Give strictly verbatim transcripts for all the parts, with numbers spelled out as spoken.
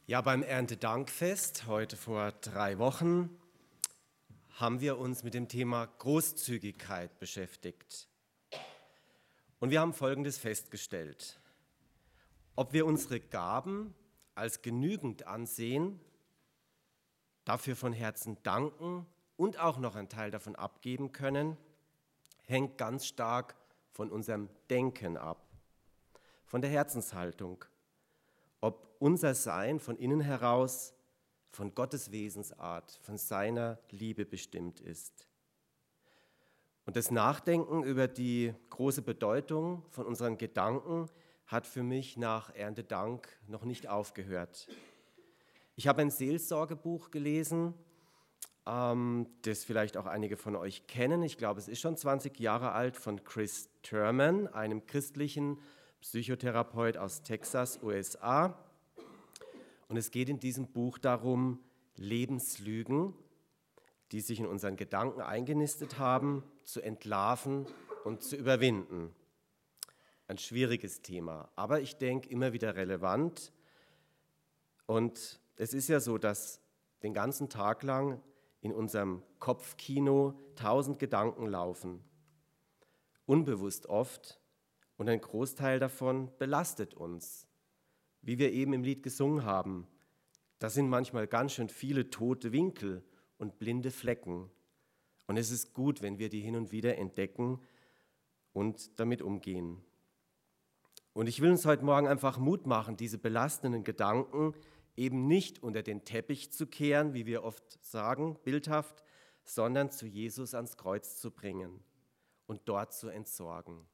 Ja, beim Erntedankfest, heute vor drei Wochen, haben wir uns mit dem Thema Großzügigkeit beschäftigt. Und wir haben Folgendes festgestellt: Ob wir unsere Gaben als genügend ansehen, dafür von Herzen danken und auch noch einen Teil davon abgeben können, hängt ganz stark von unserem Denken ab, von der Herzenshaltung. Ob unser Sein von innen heraus von Gottes Wesensart, von seiner Liebe bestimmt ist. Und das Nachdenken über die große Bedeutung von unseren Gedanken hat für mich nach Erntedank noch nicht aufgehört. Ich habe ein Seelsorgebuch gelesen, ähm, das vielleicht auch einige von euch kennen. Ich glaube, es ist schon zwanzig Jahre alt, von Chris Thurman, einem christlichen Psychotherapeut aus Texas, U S A. Und es geht in diesem Buch darum, Lebenslügen, die sich in unseren Gedanken eingenistet haben, zu entlarven und zu überwinden. Ein schwieriges Thema, aber ich denke immer wieder relevant. Und es ist ja so, dass den ganzen Tag lang in unserem Kopfkino tausend Gedanken laufen, unbewusst oft. Und ein Großteil davon belastet uns. Wie wir eben im Lied gesungen haben, da sind manchmal ganz schön viele tote Winkel und blinde Flecken. Und es ist gut, wenn wir die hin und wieder entdecken und damit umgehen. Und ich will uns heute Morgen einfach Mut machen, diese belastenden Gedanken eben nicht unter den Teppich zu kehren, wie wir oft sagen, bildhaft, sondern zu Jesus ans Kreuz zu bringen und dort zu entsorgen.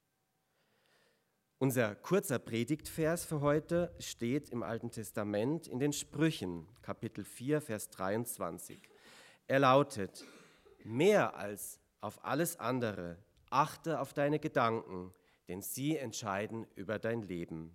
Unser kurzer Predigtvers für heute steht im Alten Testament in den Sprüchen, Kapitel vier, Vers dreiundzwanzig. Er lautet: Mehr als auf alles andere achte auf deine Gedanken, denn sie entscheiden über dein Leben.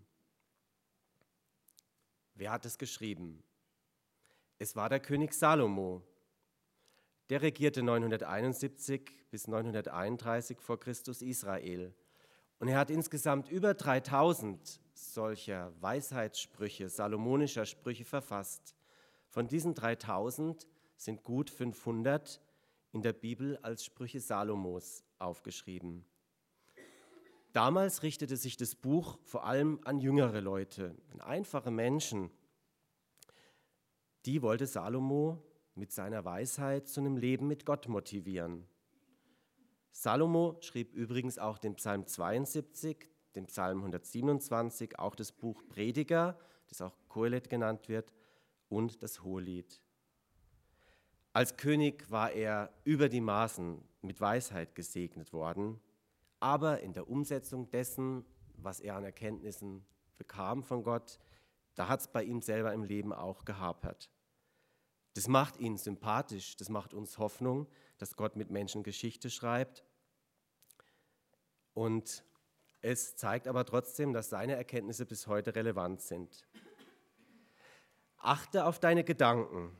Wer hat es geschrieben? Es war der König Salomo. Der regierte neunhunderteinundsiebzig bis neunhunderteinunddreißig vor Christus Israel. Und er hat insgesamt über dreitausend solcher Weisheitssprüche, salomonischer Sprüche verfasst. Von diesen dreitausend sind gut fünfhundert in der Bibel als Sprüche Salomos aufgeschrieben. Damals richtete sich das Buch vor allem an jüngere Leute, an einfache Menschen. Die wollte Salomo mit seiner Weisheit zu einem Leben mit Gott motivieren. Salomo schrieb übrigens auch den Psalm zweiundsiebzig, den Psalm hundertsiebenundzwanzig, auch das Buch Prediger, das auch Kohelet genannt wird, und das Hohelied. Als König war er über die Maßen mit Weisheit gesegnet worden, aber in der Umsetzung dessen, was er an Erkenntnissen bekam von Gott, da hat es bei ihm selber im Leben auch gehapert. Das macht ihn sympathisch, das macht uns Hoffnung, dass Gott mit Menschen Geschichte schreibt. Und es zeigt aber trotzdem, dass seine Erkenntnisse bis heute relevant sind. Achte auf deine Gedanken.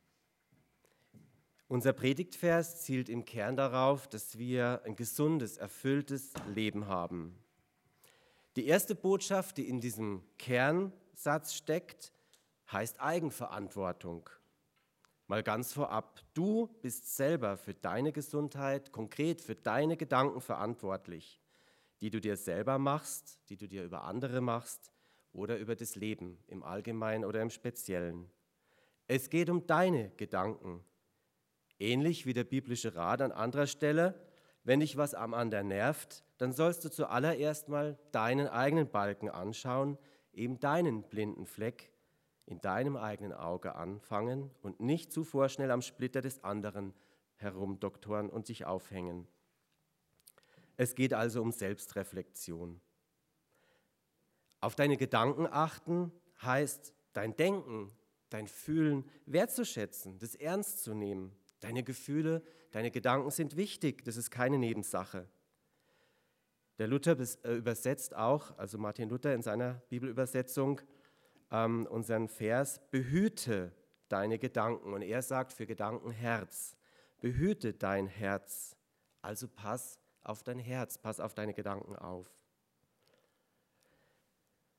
Unser Predigtvers zielt im Kern darauf, dass wir ein gesundes, erfülltes Leben haben. Die erste Botschaft, die in diesem Kernsatz steckt, heißt Eigenverantwortung. Mal ganz vorab, du bist selber für deine Gesundheit, konkret für deine Gedanken verantwortlich, die du dir selber machst, die du dir über andere machst oder über das Leben im Allgemeinen oder im Speziellen. Es geht um deine Gedanken. Ähnlich wie der biblische Rat an anderer Stelle: Wenn dich was am anderen nervt, dann sollst du zuallererst mal deinen eigenen Balken anschauen, eben deinen blinden Fleck in deinem eigenen Auge anfangen und nicht zu vorschnell am Splitter des anderen herumdoktoren und sich aufhängen. Es geht also um Selbstreflexion. Auf deine Gedanken achten heißt, dein Denken, dein Fühlen wertzuschätzen, das ernst zu nehmen. Deine Gefühle, deine Gedanken sind wichtig, das ist keine Nebensache. Der Luther übersetzt auch, also Martin Luther in seiner Bibelübersetzung, ähm, unseren Vers: Behüte deine Gedanken. Und er sagt für Gedanken Herz. Behüte dein Herz. Also pass auf dein Herz, pass auf deine Gedanken auf.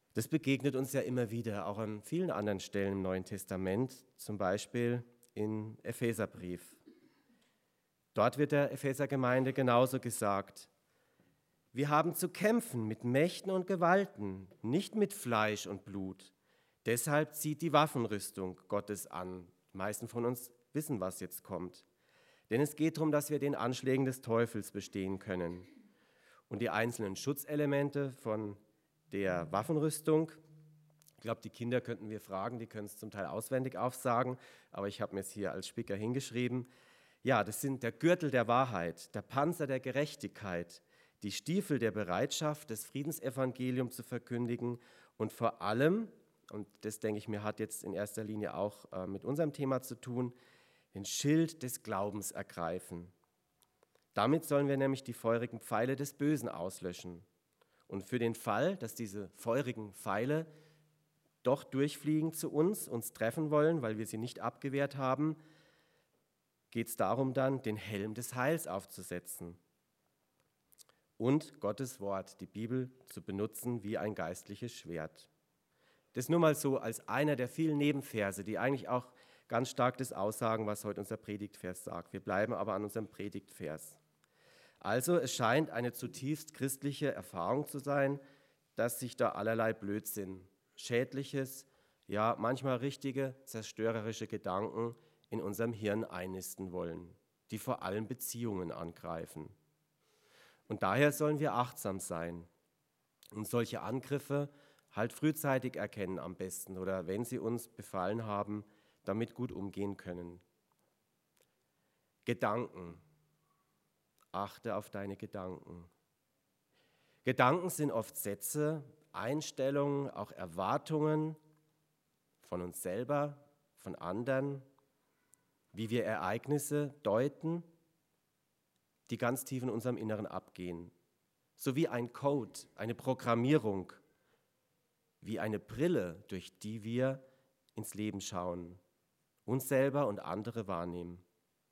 Das begegnet uns ja immer wieder, auch an vielen anderen Stellen im Neuen Testament, zum Beispiel im Epheserbrief. Dort wird der Ephesergemeinde genauso gesagt: Wir haben zu kämpfen mit Mächten und Gewalten, nicht mit Fleisch und Blut. Deshalb zieht die Waffenrüstung Gottes an. Die meisten von uns wissen, was jetzt kommt. Denn es geht darum, dass wir den Anschlägen des Teufels bestehen können. Und die einzelnen Schutzelemente von der Waffenrüstung, ich glaube, die Kinder könnten wir fragen, die können es zum Teil auswendig aufsagen, aber ich habe mir es hier als Spicker hingeschrieben. Ja, das sind der Gürtel der Wahrheit, der Panzer der Gerechtigkeit, die Stiefel der Bereitschaft, das Friedensevangelium zu verkündigen und vor allem, und das denke ich mir, hat jetzt in erster Linie auch äh, mit unserem Thema zu tun, den Schild des Glaubens ergreifen. Damit sollen wir nämlich die feurigen Pfeile des Bösen auslöschen. Und für den Fall, dass diese feurigen Pfeile doch durchfliegen zu uns, uns treffen wollen, weil wir sie nicht abgewehrt haben, geht es darum dann, den Helm des Heils aufzusetzen und Gottes Wort, die Bibel, zu benutzen wie ein geistliches Schwert. Das nur mal so als einer der vielen Nebenverse, die eigentlich auch ganz stark das aussagen, was heute unser Predigtvers sagt. Wir bleiben aber an unserem Predigtvers. Also es scheint eine zutiefst christliche Erfahrung zu sein, dass sich da allerlei Blödsinn, schädliches, ja manchmal richtige zerstörerische Gedanken in unserem Hirn einnisten wollen, die vor allem Beziehungen angreifen. Und daher sollen wir achtsam sein und solche Angriffe halt frühzeitig erkennen am besten oder wenn sie uns befallen haben, damit gut umgehen können. Gedanken. Achte auf deine Gedanken. Gedanken sind oft Sätze, Einstellungen, auch Erwartungen von uns selber, von anderen, wie wir Ereignisse deuten, die ganz tief in unserem Inneren abgehen. So wie ein Code, eine Programmierung, wie eine Brille, durch die wir ins Leben schauen, uns selber und andere wahrnehmen.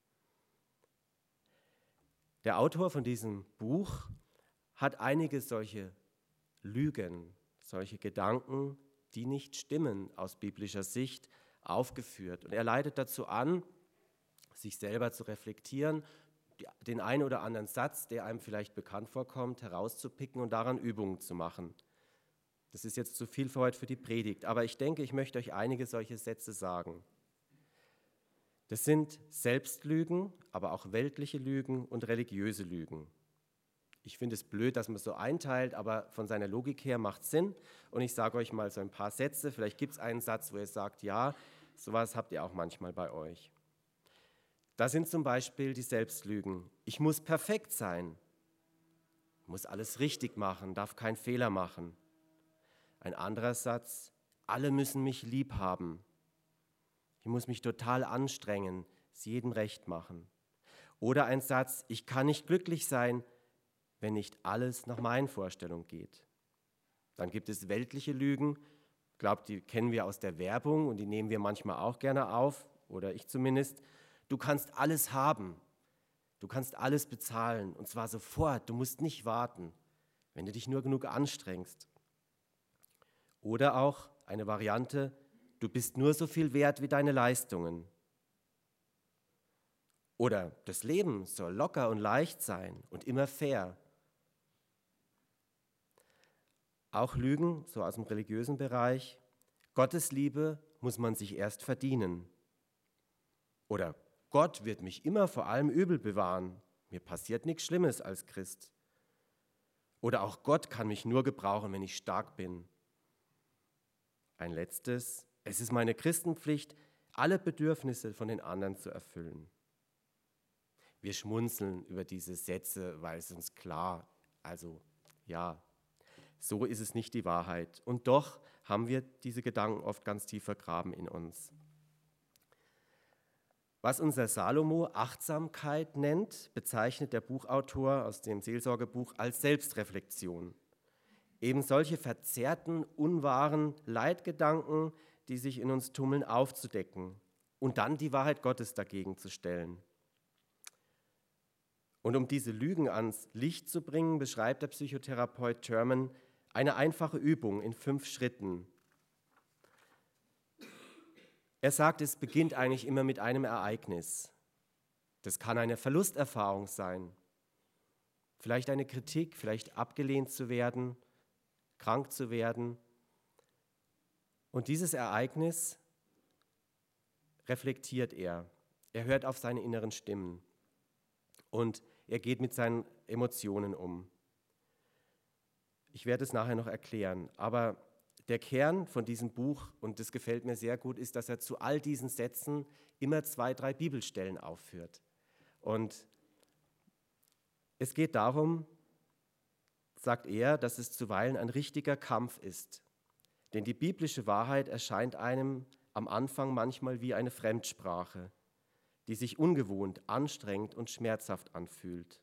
Der Autor von diesem Buch hat einige solche Lügen, solche Gedanken, die nicht stimmen aus biblischer Sicht, aufgeführt. Und er leitet dazu an, sich selber zu reflektieren, den einen oder anderen Satz, der einem vielleicht bekannt vorkommt, herauszupicken und daran Übungen zu machen. Das ist jetzt zu viel für heute für die Predigt, aber ich denke, ich möchte euch einige solche Sätze sagen. Das sind Selbstlügen, aber auch weltliche Lügen und religiöse Lügen. Ich finde es blöd, dass man so einteilt, aber von seiner Logik her macht es Sinn. Und ich sage euch mal so ein paar Sätze. Vielleicht gibt es einen Satz, wo ihr sagt, ja, sowas habt ihr auch manchmal bei euch. Da sind zum Beispiel die Selbstlügen. Ich muss perfekt sein, muss alles richtig machen, darf keinen Fehler machen. Ein anderer Satz, alle müssen mich lieb haben. Ich muss mich total anstrengen, es jedem recht machen. Oder ein Satz, ich kann nicht glücklich sein, wenn nicht alles nach meinen Vorstellungen geht. Dann gibt es weltliche Lügen, ich glaube, die kennen wir aus der Werbung und die nehmen wir manchmal auch gerne auf, oder ich zumindest. Du kannst alles haben, du kannst alles bezahlen und zwar sofort, du musst nicht warten, wenn du dich nur genug anstrengst. Oder auch eine Variante, du bist nur so viel wert wie deine Leistungen. Oder das Leben soll locker und leicht sein und immer fair. Auch Lügen, so aus dem religiösen Bereich. Gottes Liebe muss man sich erst verdienen. Oder Gott wird mich immer vor allem Übel bewahren. Mir passiert nichts Schlimmes als Christ. Oder auch Gott kann mich nur gebrauchen, wenn ich stark bin. Ein letztes, es ist meine Christenpflicht, alle Bedürfnisse von den anderen zu erfüllen. Wir schmunzeln über diese Sätze, weil es uns klar, also ja, so ist es nicht die Wahrheit. Und doch haben wir diese Gedanken oft ganz tief vergraben in uns. Was unser Salomo Achtsamkeit nennt, bezeichnet der Buchautor aus dem Seelsorgebuch als Selbstreflexion. Eben solche verzerrten, unwahren Leitgedanken, die sich in uns tummeln, aufzudecken und dann die Wahrheit Gottes dagegen zu stellen. Und um diese Lügen ans Licht zu bringen, beschreibt der Psychotherapeut Thurman Eine einfache Übung in fünf Schritten. Er sagt, es beginnt eigentlich immer mit einem Ereignis. Das kann eine Verlusterfahrung sein, vielleicht eine Kritik, vielleicht abgelehnt zu werden, krank zu werden. Und dieses Ereignis reflektiert er. Er hört auf seine inneren Stimmen und er geht mit seinen Emotionen um. Ich werde es nachher noch erklären, aber der Kern von diesem Buch, und das gefällt mir sehr gut, ist, dass er zu all diesen Sätzen immer zwei, drei Bibelstellen aufführt. Und es geht darum, sagt er, dass es zuweilen ein richtiger Kampf ist. Denn die biblische Wahrheit erscheint einem am Anfang manchmal wie eine Fremdsprache, die sich ungewohnt, anstrengend und schmerzhaft anfühlt.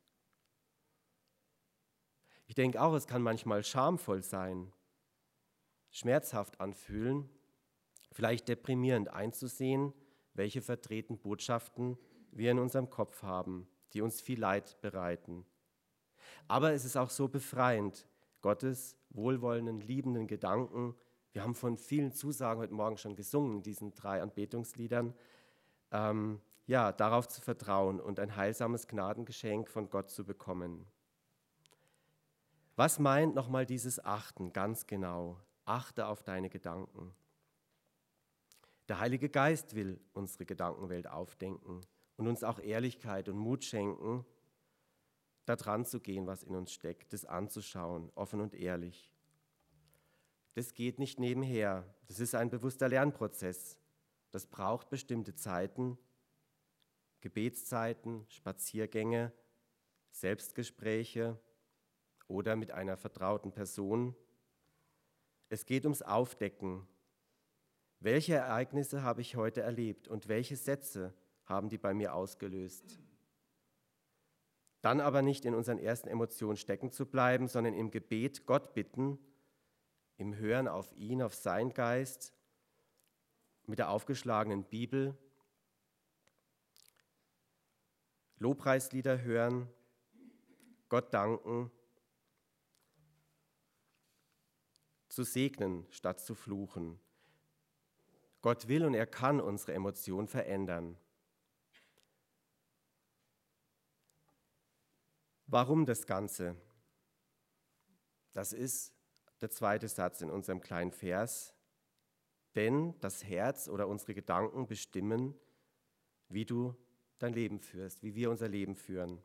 Ich denke auch, es kann manchmal schamvoll sein, schmerzhaft anfühlen, vielleicht deprimierend einzusehen, welche verdrehten Botschaften wir in unserem Kopf haben, die uns viel Leid bereiten. Aber es ist auch so befreiend, Gottes wohlwollenden, liebenden Gedanken. Wir haben von vielen Zusagen heute Morgen schon gesungen in diesen drei Anbetungsliedern. Ähm, ja, darauf zu vertrauen und ein heilsames Gnadengeschenk von Gott zu bekommen. Was meint nochmal dieses Achten ganz genau? Achte auf deine Gedanken. Der Heilige Geist will unsere Gedankenwelt aufdenken und uns auch Ehrlichkeit und Mut schenken, da dran zu gehen, was in uns steckt, das anzuschauen, offen und ehrlich. Das geht nicht nebenher. Das ist ein bewusster Lernprozess. Das braucht bestimmte Zeiten, Gebetszeiten, Spaziergänge, Selbstgespräche oder mit einer vertrauten Person. Es geht ums Aufdecken. Welche Ereignisse habe ich heute erlebt und welche Sätze haben die bei mir ausgelöst? Dann aber nicht in unseren ersten Emotionen stecken zu bleiben, sondern im Gebet Gott bitten, im Hören auf ihn, auf seinen Geist, mit der aufgeschlagenen Bibel, Lobpreislieder hören, Gott danken, zu segnen statt zu fluchen. Gott will und er kann unsere Emotionen verändern. Warum das Ganze? Das ist der zweite Satz in unserem kleinen Vers. Denn das Herz oder unsere Gedanken bestimmen, wie du dein Leben führst, wie wir unser Leben führen.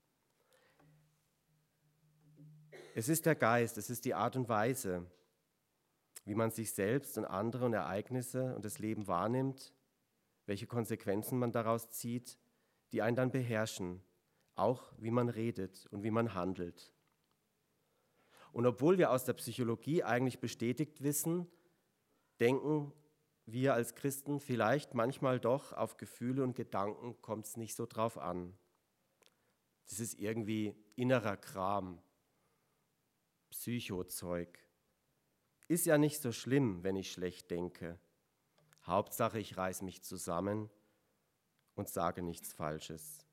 Es ist der Geist, es ist die Art und Weise, wie man sich selbst und andere und Ereignisse und das Leben wahrnimmt, welche Konsequenzen man daraus zieht, die einen dann beherrschen, auch wie man redet und wie man handelt. Und obwohl wir aus der Psychologie eigentlich bestätigt wissen, denken wir als Christen vielleicht manchmal doch, auf Gefühle und Gedanken kommt es nicht so drauf an. Das ist irgendwie innerer Kram, Psychozeug. Ist ja nicht so schlimm, wenn ich schlecht denke. Hauptsache, ich reiße mich zusammen und sage nichts Falsches.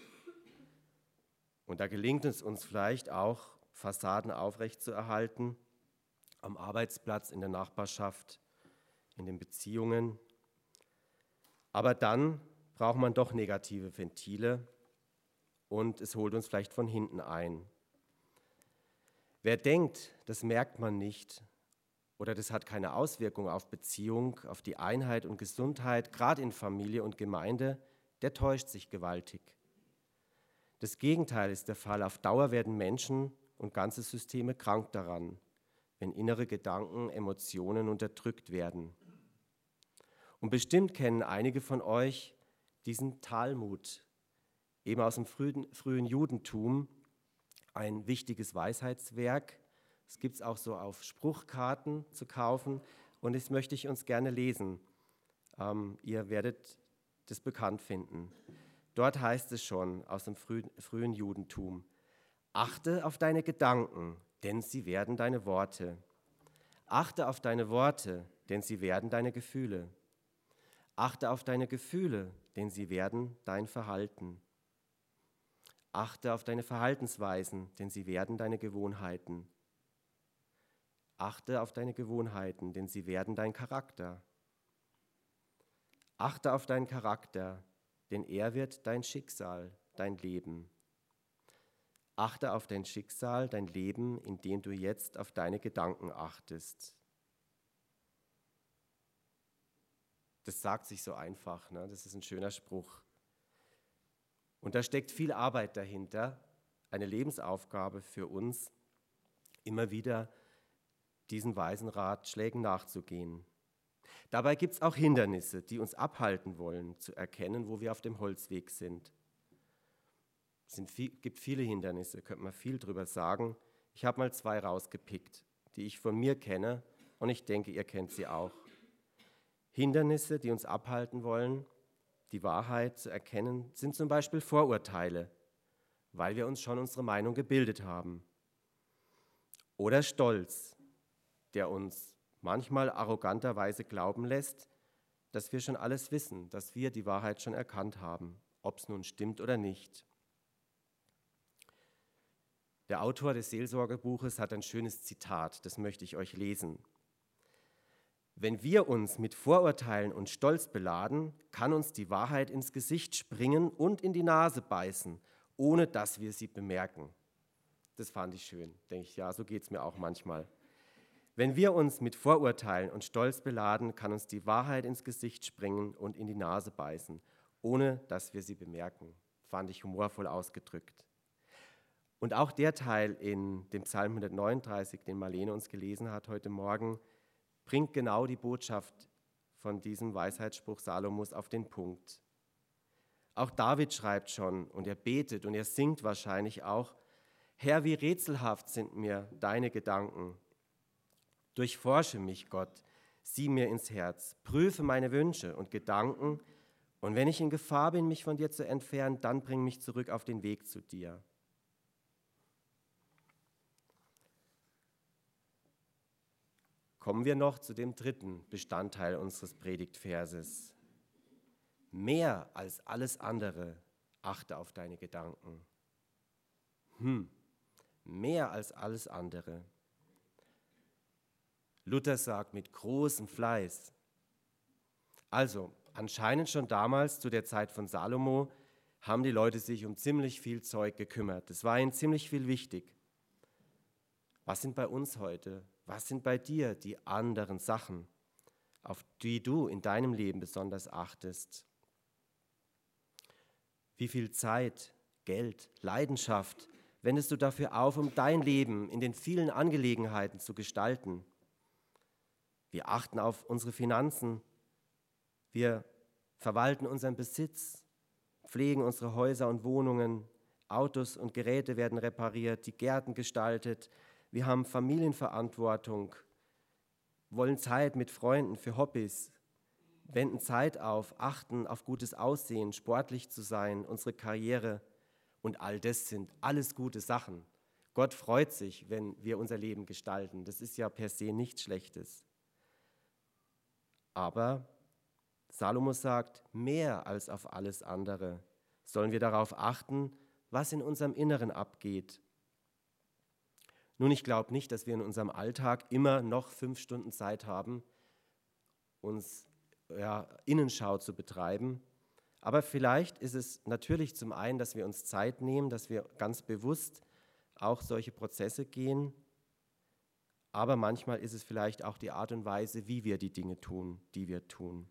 Und da gelingt es uns vielleicht auch, Fassaden aufrechtzuerhalten, am Arbeitsplatz, in der Nachbarschaft, in den Beziehungen. Aber dann braucht man doch negative Ventile und es holt uns vielleicht von hinten ein. Wer denkt, das merkt man nicht oder das hat keine Auswirkung auf Beziehung, auf die Einheit und Gesundheit, gerade in Familie und Gemeinde, der täuscht sich gewaltig. Das Gegenteil ist der Fall. Auf Dauer werden Menschen und ganze Systeme krank daran, wenn innere Gedanken, Emotionen unterdrückt werden. Und bestimmt kennen einige von euch diesen Talmud, eben aus dem frühen, frühen Judentum, ein wichtiges Weisheitswerk. Es gibt es auch so auf Spruchkarten zu kaufen und das möchte ich uns gerne lesen. Ähm, ihr werdet das bekannt finden. Dort heißt es schon aus dem frühen, frühen Judentum: Achte auf deine Gedanken, denn sie werden deine Worte. Achte auf deine Worte, denn sie werden deine Gefühle. Achte auf deine Gefühle, denn sie werden dein Verhalten. Achte auf deine Verhaltensweisen, denn sie werden deine Gewohnheiten. Achte auf deine Gewohnheiten, denn sie werden dein Charakter. Achte auf deinen Charakter, denn er wird dein Schicksal, dein Leben. Achte auf dein Schicksal, dein Leben, indem du jetzt auf deine Gedanken achtest. Das sagt sich so einfach, ne? Das ist ein schöner Spruch. Und da steckt viel Arbeit dahinter, eine Lebensaufgabe für uns, immer wieder diesen weisen Ratschlägen nachzugehen. Dabei gibt es auch Hindernisse, die uns abhalten wollen, zu erkennen, wo wir auf dem Holzweg sind. Es sind viel, gibt viele Hindernisse, könnte man viel drüber sagen. Ich habe mal zwei rausgepickt, die ich von mir kenne und ich denke, ihr kennt sie auch. Hindernisse, die uns abhalten wollen, die Wahrheit zu erkennen, sind zum Beispiel Vorurteile, weil wir uns schon unsere Meinung gebildet haben. Oder Stolz, der uns manchmal arroganterweise glauben lässt, dass wir schon alles wissen, dass wir die Wahrheit schon erkannt haben, ob es nun stimmt oder nicht. Der Autor des Seelsorgebuches hat ein schönes Zitat, das möchte ich euch lesen. Wenn wir uns mit Vorurteilen und Stolz beladen, kann uns die Wahrheit ins Gesicht springen und in die Nase beißen, ohne dass wir sie bemerken. Das fand ich schön, denke ich, ja, so geht es mir auch manchmal. Wenn wir uns mit Vorurteilen und Stolz beladen, kann uns die Wahrheit ins Gesicht springen und in die Nase beißen, ohne dass wir sie bemerken. Fand ich humorvoll ausgedrückt. Und auch der Teil in dem Psalm hundertneununddreißig, den Marlene uns gelesen hat heute Morgen, bringt genau die Botschaft von diesem Weisheitsspruch Salomos auf den Punkt. Auch David schreibt schon und er betet und er singt wahrscheinlich auch: Herr, wie rätselhaft sind mir deine Gedanken. Durchforsche mich, Gott, sieh mir ins Herz, prüfe meine Wünsche und Gedanken und wenn ich in Gefahr bin, mich von dir zu entfernen, dann bring mich zurück auf den Weg zu dir. Kommen wir noch zu dem dritten Bestandteil unseres Predigtverses. Mehr als alles andere achte auf deine Gedanken. Hm, mehr als alles andere. Luther sagt mit großem Fleiß. Also, anscheinend schon damals, zu der Zeit von Salomo, haben die Leute sich um ziemlich viel Zeug gekümmert. Es war ihnen ziemlich viel wichtig. Was sind bei uns heute? Was sind bei dir die anderen Sachen, auf die du in deinem Leben besonders achtest? Wie viel Zeit, Geld, Leidenschaft wendest du dafür auf, um dein Leben in den vielen Angelegenheiten zu gestalten? Wir achten auf unsere Finanzen, wir verwalten unseren Besitz, pflegen unsere Häuser und Wohnungen, Autos und Geräte werden repariert, die Gärten gestaltet, wir haben Familienverantwortung, wollen Zeit mit Freunden für Hobbys, wenden Zeit auf, achten auf gutes Aussehen, sportlich zu sein, unsere Karriere und all das sind alles gute Sachen. Gott freut sich, wenn wir unser Leben gestalten. Das ist ja per se nichts Schlechtes. Aber Salomo sagt, mehr als auf alles andere sollen wir darauf achten, was in unserem Inneren abgeht. Nun, ich glaube nicht, dass wir in unserem Alltag immer noch fünf Stunden Zeit haben, uns ja, Innenschau zu betreiben. Aber vielleicht ist es natürlich zum einen, dass wir uns Zeit nehmen, dass wir ganz bewusst auch solche Prozesse gehen. Aber manchmal ist es vielleicht auch die Art und Weise, wie wir die Dinge tun, die wir tun.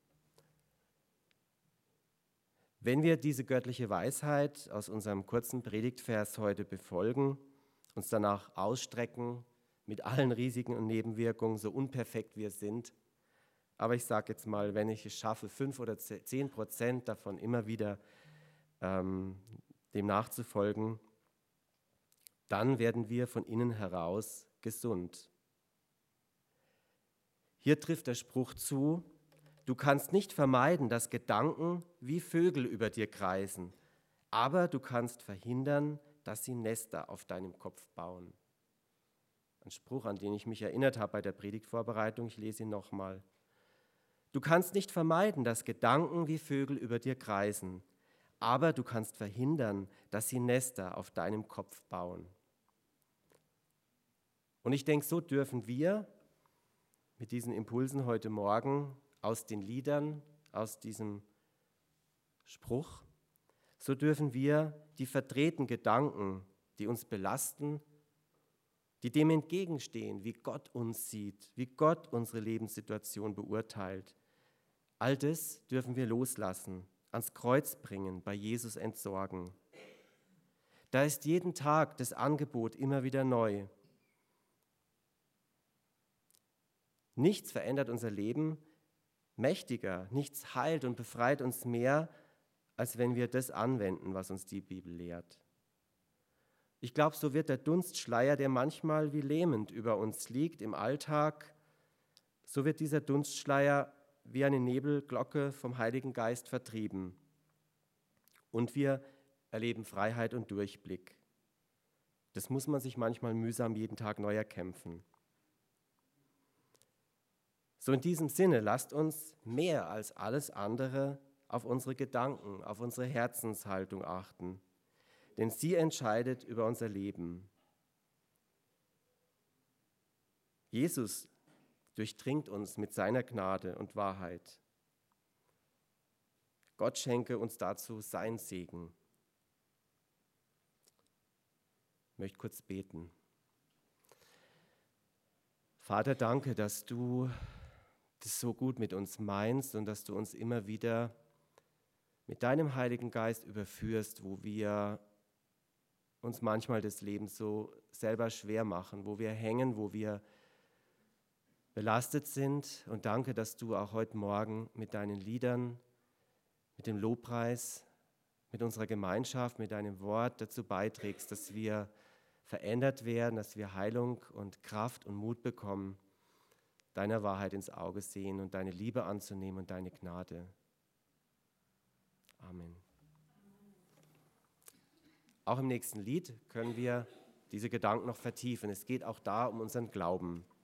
Wenn wir diese göttliche Weisheit aus unserem kurzen Predigtvers heute befolgen, uns danach ausstrecken, mit allen Risiken und Nebenwirkungen, so unperfekt wir sind. Aber ich sage jetzt mal, wenn ich es schaffe, fünf oder zehn Prozent davon immer wieder ähm, dem nachzufolgen, dann werden wir von innen heraus gesund. Hier trifft der Spruch zu: Du kannst nicht vermeiden, dass Gedanken wie Vögel über dir kreisen, aber du kannst verhindern, dass sie Nester auf deinem Kopf bauen. Ein Spruch, an den ich mich erinnert habe bei der Predigtvorbereitung, ich lese ihn nochmal. Du kannst nicht vermeiden, dass Gedanken wie Vögel über dir kreisen, aber du kannst verhindern, dass sie Nester auf deinem Kopf bauen. Und ich denke, so dürfen wir mit diesen Impulsen heute Morgen aus den Liedern, aus diesem Spruch, so dürfen wir die verdrehten Gedanken, die uns belasten, die dem entgegenstehen, wie Gott uns sieht, wie Gott unsere Lebenssituation beurteilt, all das dürfen wir loslassen, ans Kreuz bringen, bei Jesus entsorgen. Da ist jeden Tag das Angebot immer wieder neu. Nichts verändert unser Leben mächtiger, nichts heilt und befreit uns mehr, als wenn wir das anwenden, was uns die Bibel lehrt. Ich glaube, so wird der Dunstschleier, der manchmal wie lähmend über uns liegt im Alltag, so wird dieser Dunstschleier wie eine Nebelglocke vom Heiligen Geist vertrieben. Und wir erleben Freiheit und Durchblick. Das muss man sich manchmal mühsam jeden Tag neu erkämpfen. So in diesem Sinne, lasst uns mehr als alles andere auf unsere Gedanken, auf unsere Herzenshaltung achten, denn sie entscheidet über unser Leben. Jesus durchdringt uns mit seiner Gnade und Wahrheit. Gott schenke uns dazu seinen Segen. Ich möchte kurz beten. Vater, danke, dass du das so gut mit uns meinst und dass du uns immer wieder mit deinem Heiligen Geist überführst, wo wir uns manchmal das Leben so selber schwer machen, wo wir hängen, wo wir belastet sind. Und danke, dass du auch heute Morgen mit deinen Liedern, mit dem Lobpreis, mit unserer Gemeinschaft, mit deinem Wort dazu beiträgst, dass wir verändert werden, dass wir Heilung und Kraft und Mut bekommen, deiner Wahrheit ins Auge sehen und deine Liebe anzunehmen und deine Gnade. Amen. Auch im nächsten Lied können wir diese Gedanken noch vertiefen. Es geht auch da um unseren Glauben.